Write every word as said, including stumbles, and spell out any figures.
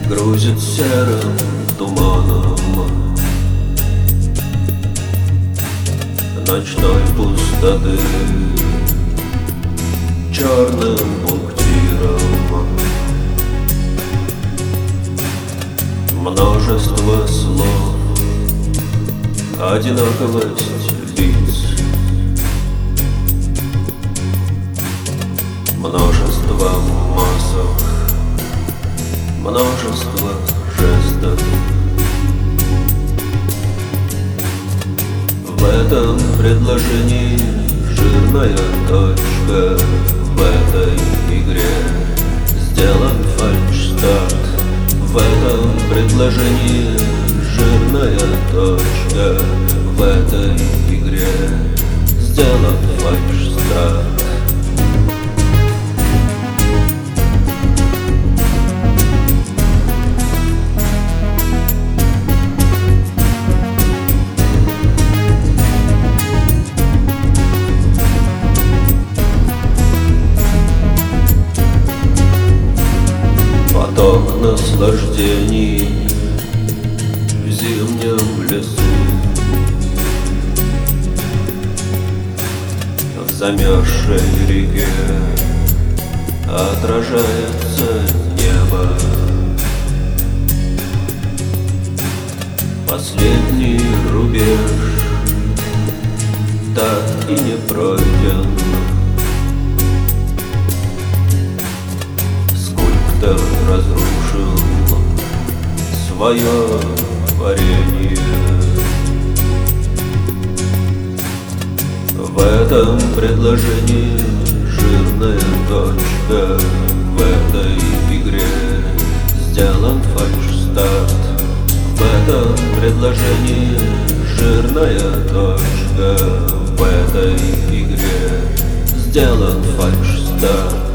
грузит серым туманом ночной пустоты черным пунктиром. Множество слов, одинаковость лиц, множество масок, множество жестов. В этом предложении жирная точка, в этой игре сделан фальшстарт. В этом предложении жирная точка, в этой игре сделан фальшстарт. Поток наслаждений в зимнем лесу, в замерзшей реке отражается небо. Последний рубеж так и не пройден. Скульптор разрушил свое творение. В этом предложении жирная точка, в этой игре сделан фальшстарт. В этом предложении жирная точка, в этой игре сделан фальшстарт.